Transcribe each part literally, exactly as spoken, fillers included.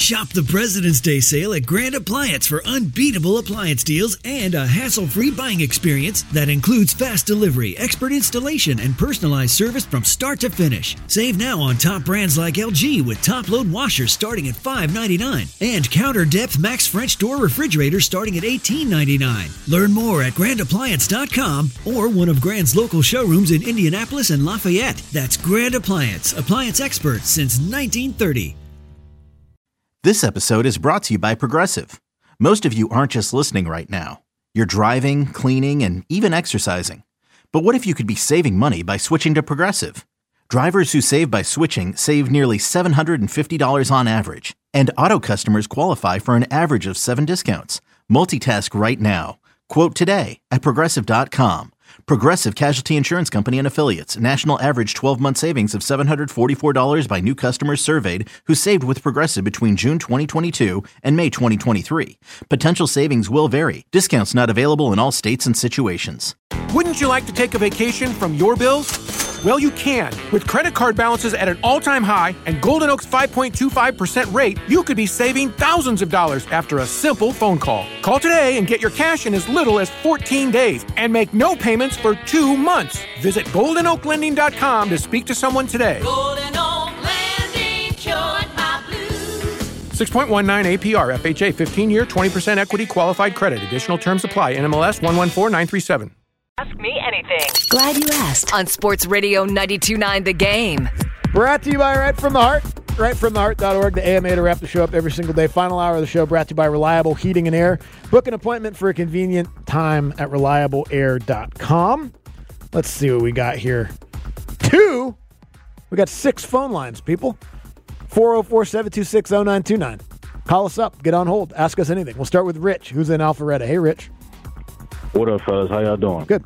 Shop the President's Day sale at Grand Appliance for unbeatable appliance deals and a hassle-free buying experience that includes fast delivery, expert installation, and personalized service from start to finish. Save now on top brands like L G with top-load washers starting at five ninety-nine and counter depth Max French door refrigerators starting at eighteen ninety-nine. Learn more at grand appliance dot com or one of Grand's local showrooms in Indianapolis and Lafayette. That's Grand Appliance, appliance experts since nineteen thirty. This episode is brought to you by Progressive. Most of you aren't just listening right now. You're driving, cleaning, and even exercising. But what if you could be saving money by switching to Progressive? Drivers who save by switching save nearly seven hundred fifty dollars on average. And auto customers qualify for an average of seven discounts. Multitask right now. Quote today at progressive dot com. Progressive Casualty Insurance Company and Affiliates. National average twelve-month savings of seven hundred forty-four dollars by new customers surveyed who saved with Progressive between June twenty twenty-two and May twenty twenty-three. Potential savings will vary. Discounts not available in all states and situations. Wouldn't you like to take a vacation from your bills? Well, you can. With credit card balances at an all-time high and Golden Oak's five point two five percent rate, you could be saving thousands of dollars after a simple phone call. Call today and get your cash in as little as fourteen days and make no payments for two months. Visit golden oak lending dot com to speak to someone today. Golden Oak Lending, cured my blues. six point one nine A P R, F H A, fifteen-year, twenty percent equity qualified credit. Additional terms apply. N M L S one one four nine three seven. Ask me anything. Glad you asked on Sports Radio ninety-two point nine The Game. Brought to you by Right From The Heart. right from the heart dot org, the A M A to wrap the show up every single day. Final hour of the show brought to you by Reliable Heating and Air. Book an appointment for a convenient time at reliable air dot com. Let's see what we got here. Two. We got six phone lines, people. four oh four, seven two six, oh nine two nine. Call us up. Get on hold. Ask us anything. We'll start with Rich, who's in Alpharetta. Hey, Rich. What up, fellas? How y'all doing? Good.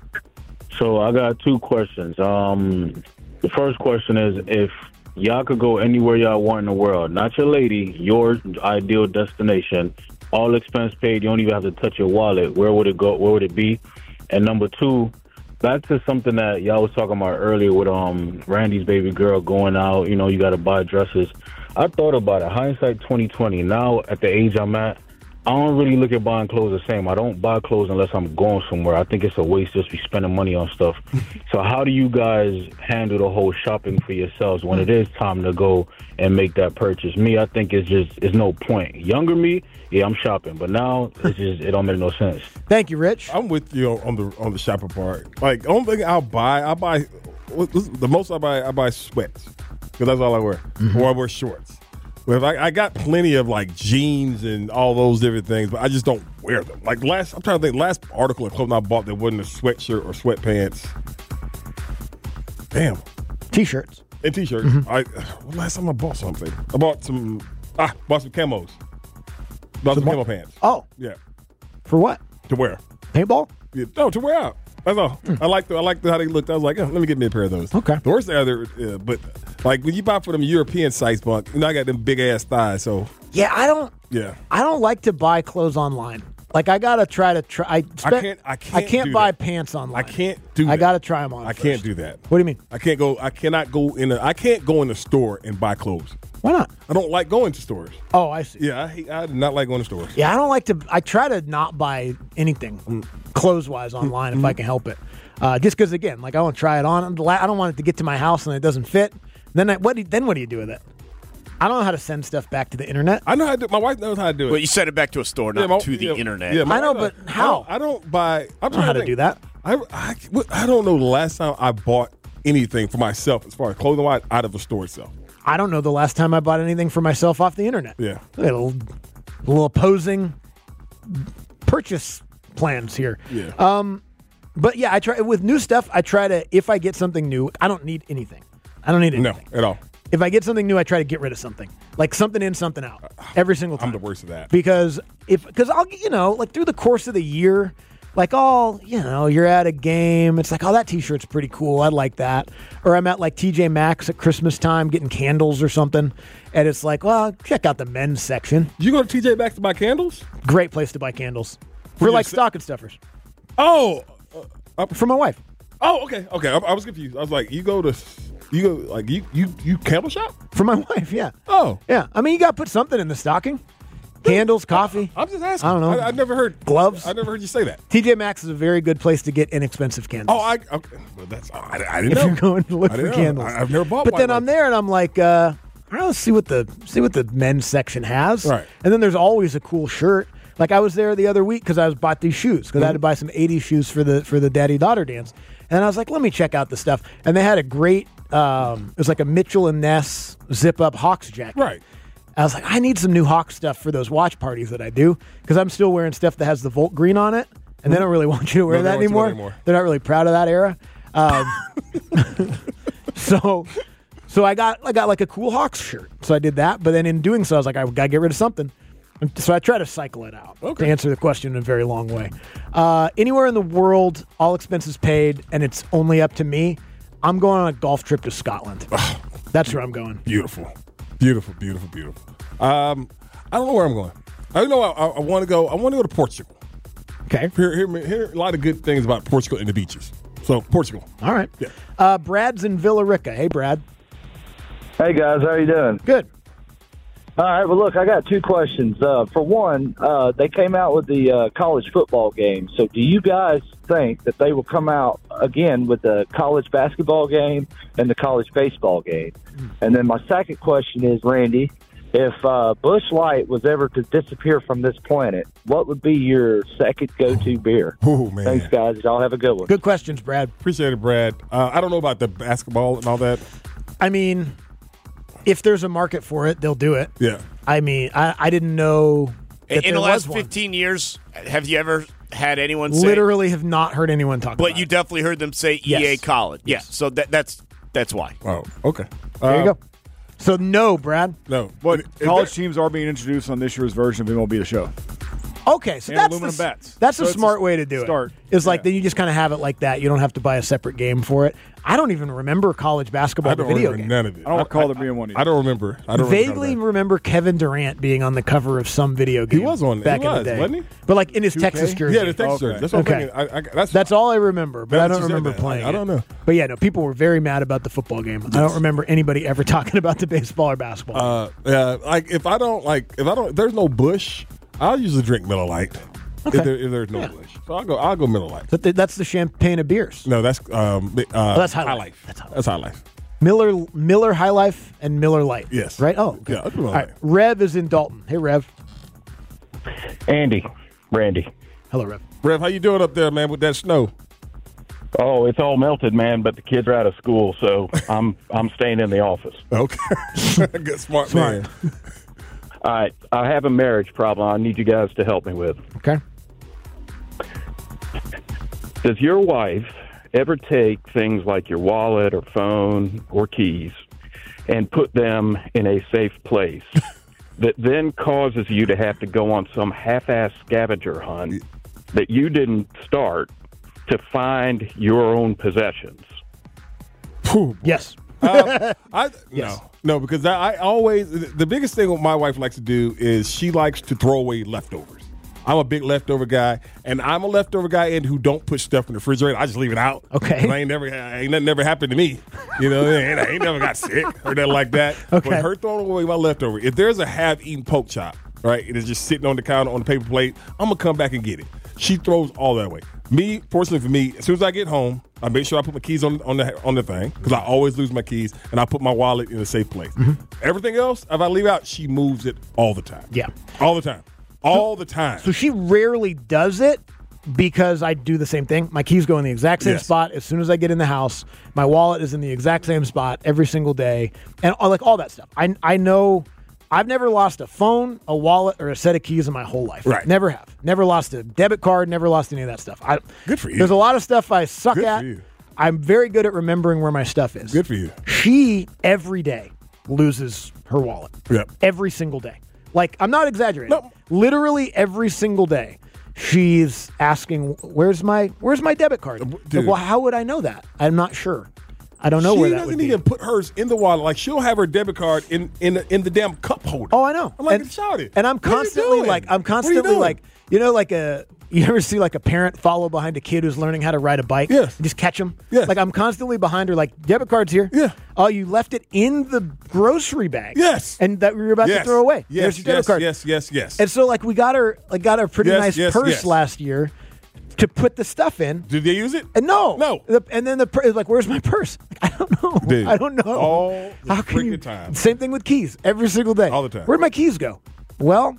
So I got two questions. Um, the first question is, if y'all could go anywhere y'all want in the world, not your lady, your ideal destination, all expense paid, you don't even have to touch your wallet, where would it go? Where would it be? And number two, back to something that y'all was talking about earlier with um Randy's baby girl going out, you know, you got to buy dresses. I thought about it. Hindsight twenty twenty. Now, at the age I'm at, I don't really look at buying clothes the same. I don't buy clothes unless I'm going somewhere. I think it's a waste just to be spending money on stuff. So how do you guys handle the whole shopping for yourselves when it is time to go and make that purchase? Me, I think it's just, it's no point. Younger me, yeah, I'm shopping. But now, it's just, it don't make no sense. Thank you, Rich. I'm with you on the on the shopping part. Like, the only thing I'll buy, I buy, the most I buy, I buy sweats. Because that's all I wear. Mm-hmm. Or I wear shorts. Well, I, I got plenty of like jeans and all those different things, but I just don't wear them. Like last, I'm trying to think. Last article of clothing I bought that wasn't a sweatshirt or sweatpants. Damn. T-shirts and t-shirts. Mm-hmm. I well, last time I bought something, I bought some. Ah, bought some camos. Bought some, some camo pants. Oh, yeah. For what? To wear. Paintball? Yeah. No, to wear out. That's all. Mm. I like the I like the, how they looked. I was like, oh, let me get me a pair of those. Okay. The worst thing other, uh, but like when you buy for them European sites, bunk, you know, I got them big ass thighs. So yeah, I don't. Yeah. I don't like to buy clothes online. Like I gotta try to try. I, spent, I can't. I can't. I can't do buy that. pants online. I can't do. That. I gotta try them on. I first. can't do that. What do you mean? I can't go. I cannot go in. A, I can't go in the store and buy clothes. Why not? I don't like going to stores. Oh, I see. Yeah, I hate, I do not like going to stores. Yeah, I don't like to. I try to not buy anything mm. clothes wise online mm-hmm. if I can help it. Uh, just because, again, like I want to try it on. I don't want it to get to my house and it doesn't fit. Then I, what? Do, then what do you do with it? I don't know how to send stuff back to the internet. I know how to do. My wife knows how to do it. Well, you send it back to a store, not yeah, my, to the yeah, internet. Yeah, I know, but how? I don't, I don't buy. I'm I don't know how to, to do that. I, I I don't know the last time I bought anything for myself as far as clothing wise out of the store itself. I don't know the last time I bought anything for myself off the internet. Yeah, a little, a little opposing purchase plans here. Yeah. Um. But yeah, I try with new stuff. I try to, if I get something new, I don't need anything. I don't need anything. No, at all. If I get something new, I try to get rid of something, like something in, something out, every single time. I'm the worst of that because if because I'll you know like through the course of the year, like oh you know you're at a game, it's like oh that T-shirt's pretty cool, I like that, or I'm at like T J Maxx at Christmas time getting candles or something, and it's like well check out the men's section. You go to T J Maxx to buy candles? Great place to buy candles for like se- stocking stuffers. Oh. Uh, for my wife. Oh, okay, okay. I, I was confused. I was like, you go to You go like you you you candle shop For my wife, yeah. Oh, Yeah. I mean, you got to put something in the stocking. Candles, coffee. I'm just asking. I don't know. I, I never heard Gloves. I never heard you say that. T J Maxx is a very good place to get inexpensive candles. Oh, I okay. Well, that's I, I didn't if know. you're going to look I for didn't know. candles. I, I've never bought. But one then like I'm there and I'm like, uh, I don't know, see what the see what the men's section has. Right. And then there's always a cool shirt. Like I was there the other week because I was bought these shoes because I had to buy some eighties shoes for the for the daddy daughter dance. And I was like, let me check out the stuff. And they had a great. Um, it was like a Mitchell and Ness zip up Hawks jacket. Right. I was like, I need some new Hawks stuff for those watch parties that I do because I'm still wearing stuff that has the Volt green on it, and they don't really want you to wear No, they that don't want you to anymore. wear anymore. They're not really proud of that era. Um, so, so I got I got like a cool Hawks shirt. So I did that, but then in doing so, I was like, I gotta get rid of something. And so I try to cycle it out Okay. to answer the question in a very long way. Uh, anywhere in the world, all expenses paid, and it's only up to me. I'm going on a golf trip to Scotland. That's where I'm going. Beautiful, beautiful, beautiful, beautiful. Um, I don't know where I'm going. I know I, I, I want to go. I want to go to Portugal. Okay. Hear, hear, me- hear a lot of good things about Portugal and the beaches. So Portugal. All right. Yeah. Uh, Brad's in Villa Rica. Hey, Brad. Hey guys, how you doing? Good. All right, well look, I got two questions. Uh, for one, uh, they came out with the uh, college football game. So do you guys think that they will come out again with the college basketball game and the college baseball game? And then my second question is, Randy, if uh, Busch Light was ever to disappear from this planet, what would be your second go-to beer? Oh man. Thanks, guys. Y'all have a good one. Good questions, Brad. Appreciate it, Brad. Uh, I don't know about the basketball and all that. I mean, if there's a market for it, they'll do it. Yeah. I mean, I, I didn't know that In there the last was one. fifteen years, have you ever had anyone say? Literally have not heard anyone talk about But you it. definitely heard them say E A Yes. College. Yeah. So that, that's that's why. Oh, okay. There you Uh, go. So, no, Brad. No. But Is college there- teams are being introduced on this year's version of M L B The Show. Okay, so And that's aluminum the, bats. that's So a it's a smart way to do start. it. It's like Yeah. then you just kind of have it like that. You don't have to buy a separate game for it. I don't even remember college basketball, I the don't video remember game. none of it. I don't recall there being one either. I don't remember. I don't Vaguely remember. remember Kevin Durant being on the cover of some video game. was on- back he in was, the day, wasn't he? But like in his two K? Texas jersey. Yeah, the Texas Okay. jersey. That's what Okay. I'm thinking. I, I, that's That's all I remember, but Now I that don't you said remember that, playing. I don't it. know. But yeah, no, people were very mad about the football game. I don't remember anybody ever talking about the baseball or basketball. Uh, yeah, like if I don't like if I don't, if there's no Bush, I'll usually drink Miller Lite. Okay. If, there, if there's no Yeah. Bush, so I'll go. I'll go Miller Lite. But th- that's the champagne of beers. No, that's um. Uh, that's High High Life. Life. That's High Life. That's High Life. Miller Miller High Life and Miller Lite. Yes. Right? Oh, okay. Yeah, I'll do Miller All right. Lite. Rev is in Dalton. Hey, Rev. Andy, Randy. Hello, Rev. Rev, how you doing up there, man, with that snow? Oh, it's all melted, man. But the kids are out of school, so I'm I'm staying in the office. Okay, good, smart, Smart. man. All right, I have a marriage problem. I need you guys to help me with. Okay. Does your wife ever take things like your wallet or phone or keys and put them in a safe place that then causes you to have to go on some half-ass scavenger hunt that you didn't start to find your own possessions? Phew, Yes. uh, I Yes. no, no, because I, I always the biggest thing what my wife likes to do is she likes to throw away leftovers. I'm a big leftover guy, and I'm a leftover guy and who don't put stuff in the refrigerator. I just leave it out. Okay. And I ain't never, ain't nothing never happened to me. You know, ain't, I ain't never got sick or nothing like that. Okay. But her throwing away my leftover. If there's a half-eaten pork chop, right, it is just sitting on the counter on the paper plate, I'm gonna come back and get it. She throws all that away. Me, fortunately for me, as soon as I get home, I make sure I put my keys on on the on the thing because I always lose my keys, and I put my wallet in a safe place. Everything else, if I leave out, she moves it all the time. Yeah. all the time, all the time. So she rarely does it because I do the same thing. My keys go in the exact same Yes. spot as soon as I get in the house. My wallet is in the exact same spot every single day, and uh, like all that stuff. I I know. I've never lost a phone, a wallet, or a set of keys in my whole life. Right. Never have. Never lost a debit card. Never lost any of that stuff. I, Good for you. There's a lot of stuff I suck Good for at. you. I'm very good at remembering where my stuff is. Good for you. She every day loses her wallet. Yep. Every single day. Like, I'm not exaggerating. No. Literally every single day, she's asking, "Where's my Where's my debit card?" Dude. Like, well, how would I know that? I'm not sure. I don't know she where that doesn't would be. even put hers in the wallet. Like she'll have her debit card in in the, in the damn cup holder. Oh, I know. I'm like, and, shout it. and I'm What are you constantly doing? like, I'm What are you constantly doing? like, you know, like a, you ever see like a parent follow behind a kid who's learning how to ride a bike? Yes. And just catch them? Yes. Like I'm constantly behind her, like, debit card's here. Yeah. Oh, you left it in the grocery bag. Yes. And that we were about yes. to throw away. Yes, There's your debit yes, card. yes, yes, yes. And so like we got her like got her a pretty Yes, nice yes, purse yes. last year to put the stuff in. Did they use it? And no. No. The, and then the pur- like, where's my purse? Like, I don't know. Dude, I don't know. all the How can you? freaking time. Same thing with keys. Every single day. All the time. Where'd my keys go? Well,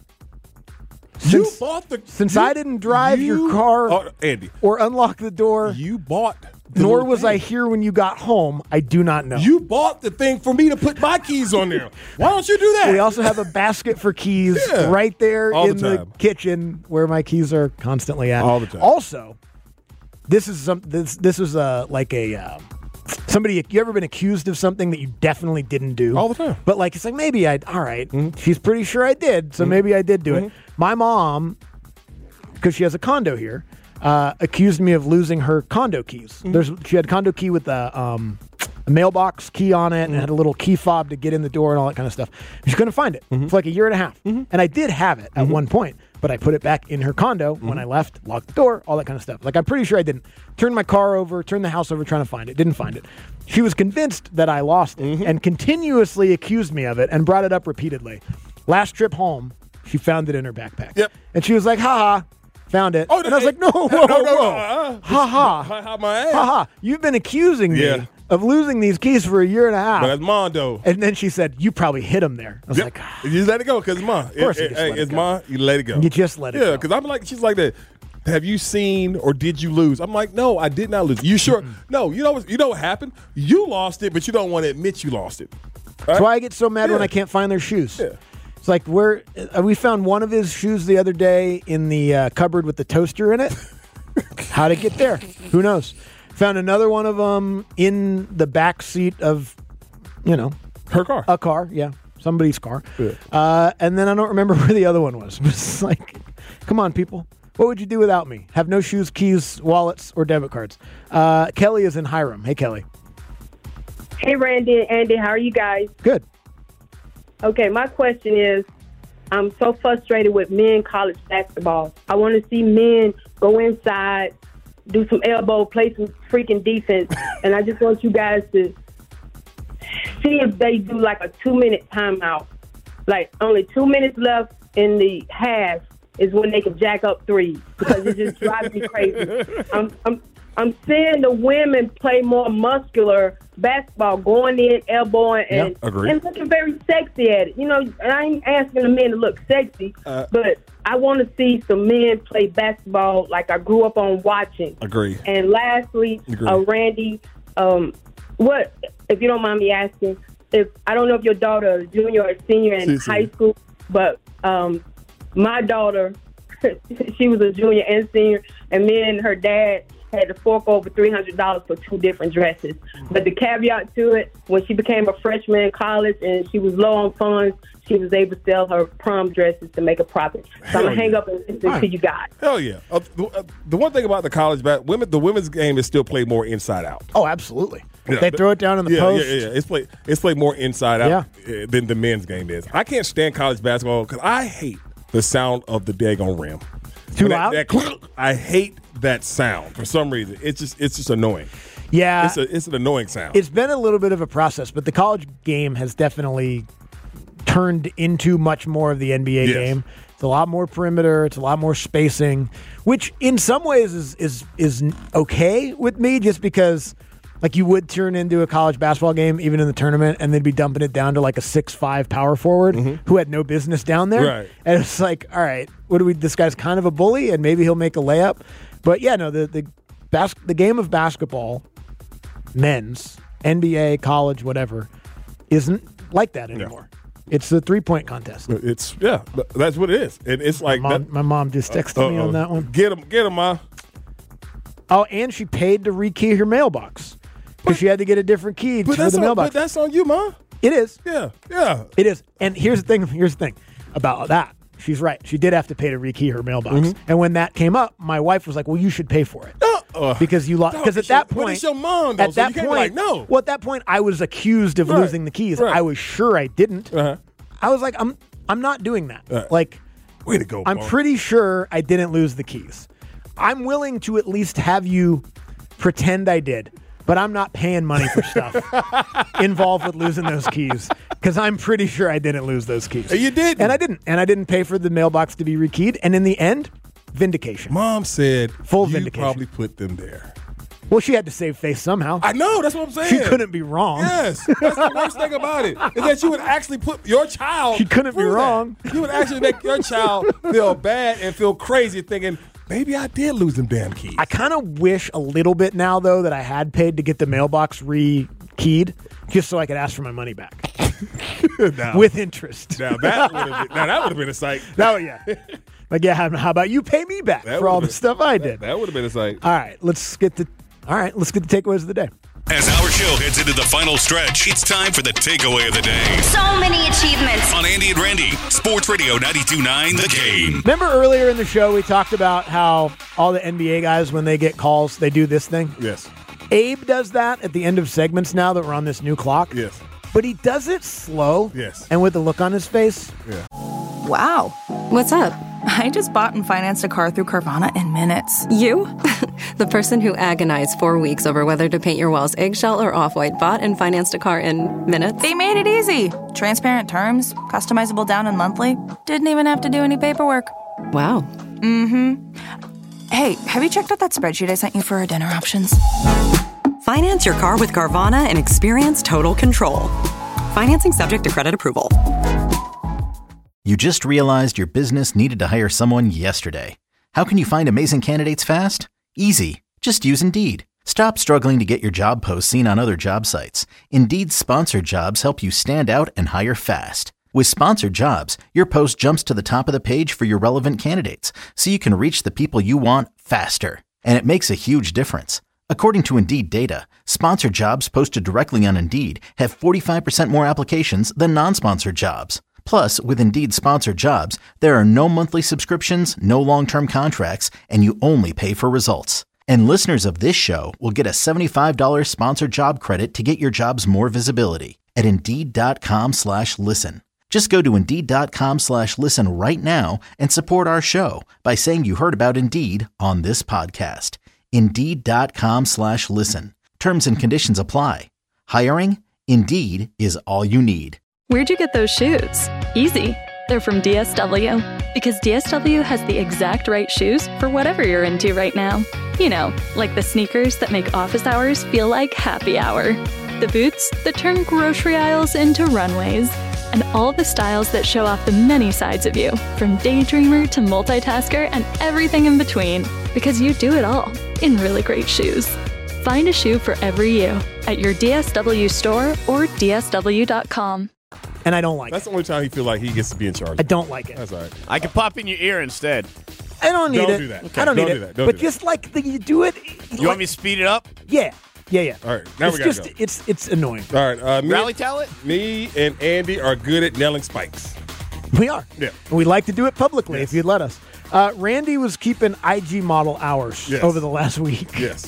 You since, bought the since you- I didn't drive you- your car Oh, Andy, or unlock the door, you bought. the nor little was thing. I here when you got home. I do not know. You bought the thing for me to put my keys on there. Why don't you do that? We also have a basket for keys Yeah. right there All in the the, time. kitchen where my keys are constantly at. All the time. Also, this is some this this was uh, like a uh, somebody. You ever been accused of something that you definitely didn't do? All the time. But like it's like maybe I. All right, Mm-hmm. she's pretty sure I did, so maybe I did do it. My mom, because she has a condo here, uh, accused me of losing her condo keys. Mm-hmm. There's she had a condo key with a, um, a mailbox key on it and had a little key fob to get in the door and all that kind of stuff. She couldn't find it Mm-hmm. for like a year and a half, and I did have it at one point, but I put it back in her condo when I left, locked the door, all that kind of stuff. Like I'm pretty sure I didn't. Turned my car over, turned the house over trying to find it, didn't find it. She was convinced that I lost it and continuously accused me of it and brought it up repeatedly. Last trip home, she found it in her backpack. Yep. And she was like, ha ha, found it. Oh, and I was like, no, whoa, no, no, whoa. no, uh, Ha ha. Ha ha, my ass. Ha ha. You've been accusing me Yeah. of losing these keys for a year and a half. But that's Mondo. And then she said, you probably hit him there. I was Yep. like, ah, You just let it go because it's mine. Of course you it, just hey, let it it's go. mine. You let it go. You just let it yeah, go. because I'm like, she's like that. Have you seen or did you lose? I'm like, no, I did not lose. You sure? No, you know what? You know what happened? You lost it, but you don't want to admit you lost it. that's why I get so mad when Yeah. I can't find their shoes. Yeah. It's like where uh, we found one of his shoes the other day in the uh, cupboard with the toaster in it. How'd it get there? Who knows? Found another one of them in the back seat of, you know, Her car. a car. Yeah, somebody's car. Yeah. Uh, and then I don't remember where the other one was. It's like, come on, people. What would you do without me? Have no shoes, keys, wallets, or debit cards. Uh, Kelly is in Hiram. Hey, Kelly. Hey, Randy and Andy, how are you guys? Good. Okay, my question is, I'm so frustrated with men college basketball. I want to see men go inside, do some elbow, play some freaking defense, and I just want you guys to see if they do like a two-minute timeout. Like only two minutes left in the half is when they can jack up threes because it just drives me crazy. I'm, I'm, I'm seeing the women play more muscular basketball, going in, elbowing, and, Yeah, agree. and looking very sexy at it. You know, and I ain't asking the men to look sexy, Uh, but I want to see some men play basketball like I grew up on watching. Agree. And lastly, Agree. uh, Randy, um, what, if you don't mind me asking, if I don't know if your daughter is junior or senior in She's high senior. school, but um, my daughter, she was a junior and senior, and me and her dad had to fork over three hundred dollars for two different dresses. But the caveat to it, when she became a freshman in college and she was low on funds, she was able to sell her prom dresses to make a profit. So Hell I'm going to hang yeah. up and listen to you guys. Hell yeah. Uh, the, uh, the one thing about the college bat, women, the women's game is still played more inside out. Oh, absolutely. Yeah, They the- throw it down in the yeah, post. Yeah, yeah, yeah. It's played. It's played more inside out uh, than the men's game is. I can't stand college basketball because I hate the sound of the daggone rim. Too When that- loud? that- I hate that sound for some reason. It's just it's just annoying. Yeah. It's a it's an annoying sound. It's been a little bit of a process, but the college game has definitely turned into much more of the N B A Yes. game. It's a lot more perimeter. It's a lot more spacing, which in some ways is is is okay with me, just because like you would turn into a college basketball game even in the tournament, and they'd be dumping it down to like a six five power forward who had no business down there. Right. And it's like, all right, what do we? This guy's kind of a bully, and maybe he'll make a layup. But yeah, no, the the bas- the game of basketball, men's, N B A, college, whatever, isn't like that anymore. It's a three point contest. It's yeah, th- that's what it is. And it's like my, mom, that- my mom just texted me Uh-oh. on that one. Get him, get him, ma. Oh, and she paid to rekey her mailbox because she had to get a different key But for that's the on, mailbox. but that's on you, ma. It is. Yeah, yeah. It is. And here's the thing. Here's the thing about that. She's right. She did have to pay to rekey her mailbox. Mm-hmm. And when that came up, my wife was like, "Well, you should pay for it." Uh, Because you lost. no, Because at it's your- that but point, it's your mom, though, at so that you can't be point, like, no. Well, at that point, I was accused of Right, losing the keys. right. I was sure I didn't. Uh-huh. I was like, I'm, I'm not doing that. Right. Like, Way to go, I'm Paul. pretty sure I didn't lose the keys. I'm willing to at least have you pretend I did, but I'm not paying money for stuff involved with losing those keys because I'm pretty sure I didn't lose those keys. You did, and I didn't, and I didn't pay for the mailbox to be rekeyed. And in the end, vindication. Mom said full you vindication. Probably put them there. Well, she had to save face somehow. I know. That's what I'm saying. She couldn't be wrong. Yes. That's the worst thing about it is that you would actually put your child. She couldn't be wrong. That. You would actually make your child feel bad and feel crazy thinking, maybe I did lose them damn keys. I kind of wish a little bit now, though, that I had paid to get the mailbox re-keyed just so I could ask for my money back. now, with interest. Now that would have been, now that would have been a sight. Now, yeah. Like, yeah, how about you pay me back that for all been, the stuff I did? That, that would have been a sight. All right, let's get the all right, let's get the takeaways of the day. As our show heads into the final stretch, it's time for the takeaway of the day. So many achievements. On Andy and Randy, Sports Radio ninety-two point nine The Game. Remember earlier in the show we talked about how all the N B A guys, when they get calls, they do this thing? Yes. Abe does that at the end of segments now that we're on this new clock. Yes. But he does it slow. Yes. And with a look on his face. Yeah. Wow. What's up? I just bought and financed a car through Carvana in minutes. You? The person who agonized four weeks over whether to paint your walls eggshell or off-white bought and financed a car in minutes? They made it easy. Transparent terms, customizable down and monthly. Didn't even have to do any paperwork. Wow. Mm-hmm. Hey, have you checked out that spreadsheet I sent you for our dinner options? Finance your car with Carvana and experience total control. Financing subject to credit approval. You just realized your business needed to hire someone yesterday. How can you find amazing candidates fast? Easy. Just use Indeed. Stop struggling to get your job posts seen on other job sites. Indeed's sponsored jobs help you stand out and hire fast. With sponsored jobs, your post jumps to the top of the page for your relevant candidates, so you can reach the people you want faster. And it makes a huge difference. According to Indeed data, sponsored jobs posted directly on Indeed have forty-five percent more applications than non-sponsored jobs. Plus, with Indeed sponsored jobs, there are no monthly subscriptions, no long-term contracts, and you only pay for results. And listeners of this show will get a seventy-five dollars sponsored job credit to get your jobs more visibility at Indeed.com slash listen. Just go to Indeed.com slash listen right now and support our show by saying you heard about Indeed on this podcast. Indeed.com slash listen. Terms and conditions apply. Hiring? Indeed is all you need. Where'd you get those shoes? Easy. They're from D S W. Because D S W has the exact right shoes for whatever you're into right now. You know, like the sneakers that make office hours feel like happy hour. The boots that turn grocery aisles into runways. And all the styles that show off the many sides of you, from daydreamer to multitasker and everything in between. Because you do it all in really great shoes. Find a shoe for every you at your D S W store or D S W dot com. And I don't like That's it. the only time he feel like he gets to be in charge. I don't like it. That's all right. I can pop in your ear instead. I don't need Don't it. do that. I don't, Don't need do it. that. Don't but do that. just like the, you do it. You like, want me to speed it up? Yeah. Yeah, yeah. All right. Now it's we got to just, go. It's, it's annoying. All right. Uh, me, Rally talent? Me and Andy are good at nailing spikes. We are. Yeah. And we like to do it publicly Yes. if you'd let us. Uh, Randy was keeping I G model hours Yes. over the last week. Yes.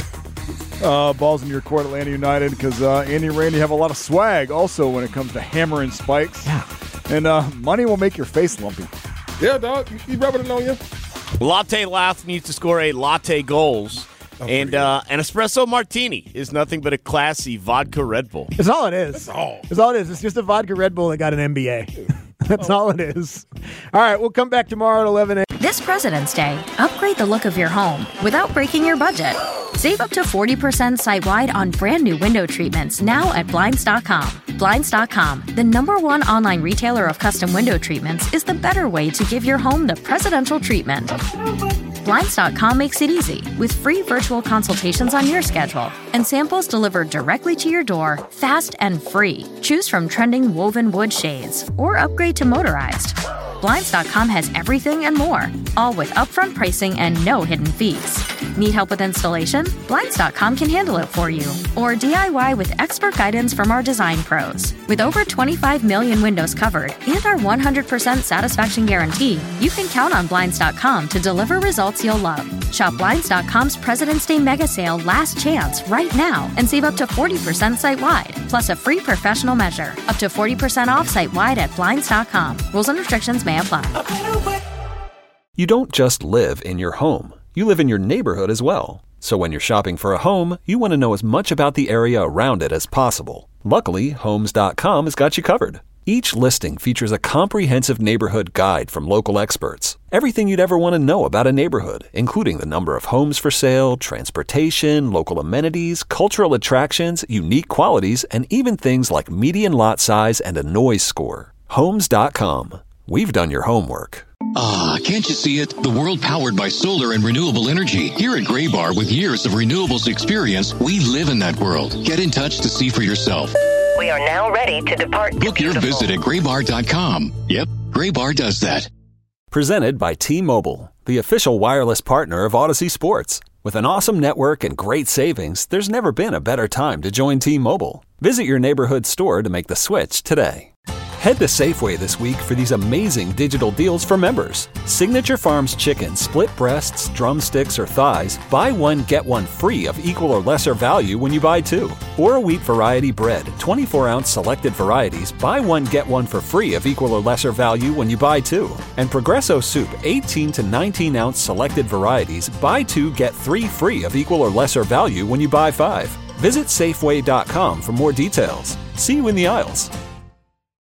Uh, balls in your court, Atlanta United, because uh, Andy and Randy have a lot of swag also when it comes to hammering spikes. Yeah. And uh, money will make your face lumpy. Yeah, dog. You, you rubbing it on you? Latte Laugh needs to score a latte goals. Oh, and uh, an espresso martini is nothing but a classy vodka Red Bull. It's all it is. That's all. It's all it is. It's just a vodka Red Bull that got an M B A. That's all it is. All right, we'll come back tomorrow at eleven a.m. This President's Day, upgrade the look of your home without breaking your budget. Save up to forty percent site-wide on brand new window treatments now at Blinds dot com. Blinds dot com, the number one online retailer of custom window treatments, is the better way to give your home the presidential treatment. Blinds dot com makes it easy with free virtual consultations on your schedule and samples delivered directly to your door, fast and free. Choose from trending woven wood shades or upgrade to motorized. Blinds dot com has everything and more, all with upfront pricing and no hidden fees. Need help with installation? Blinds dot com can handle it for you. Or D I Y with expert guidance from our design pros. With over twenty-five million windows covered and our one hundred percent satisfaction guarantee, you can count on Blinds dot com to deliver results you'll love. Shop Blinds dot com's President's Day Mega Sale Last Chance right now and save up to forty percent site-wide, plus a free professional measure. Up to forty percent off site-wide at Blinds dot com. Rules and restrictions may apply. You don't just live in your home. You live in your neighborhood as well. So when you're shopping for a home, you want to know as much about the area around it as possible. Luckily, Homes dot com has got you covered. Each listing features a comprehensive neighborhood guide from local experts. Everything you'd ever want to know about a neighborhood, including the number of homes for sale, transportation, local amenities, cultural attractions, unique qualities, and even things like median lot size and a noise score. Homes dot com. We've done your homework. Ah, can't you see it? The world powered by solar and renewable energy. Here at Graybar, with years of renewables experience, we live in that world. Get in touch to see for yourself. We are now ready to depart. Book your visit at graybar dot com. Yep, Graybar does that. Presented by T-Mobile, the official wireless partner of Odyssey Sports. With an awesome network and great savings, there's never been a better time to join T-Mobile. Visit your neighborhood store to make the switch today. Head to Safeway this week for these amazing digital deals for members. Signature Farms chicken, split breasts, drumsticks, or thighs, buy one, get one free of equal or lesser value when you buy two. Or a wheat variety bread, twenty-four ounce selected varieties, buy one, get one for free of equal or lesser value when you buy two. And Progresso soup, eighteen to nineteen ounce selected varieties, buy two, get three free of equal or lesser value when you buy five. Visit Safeway dot com for more details. See you in the aisles.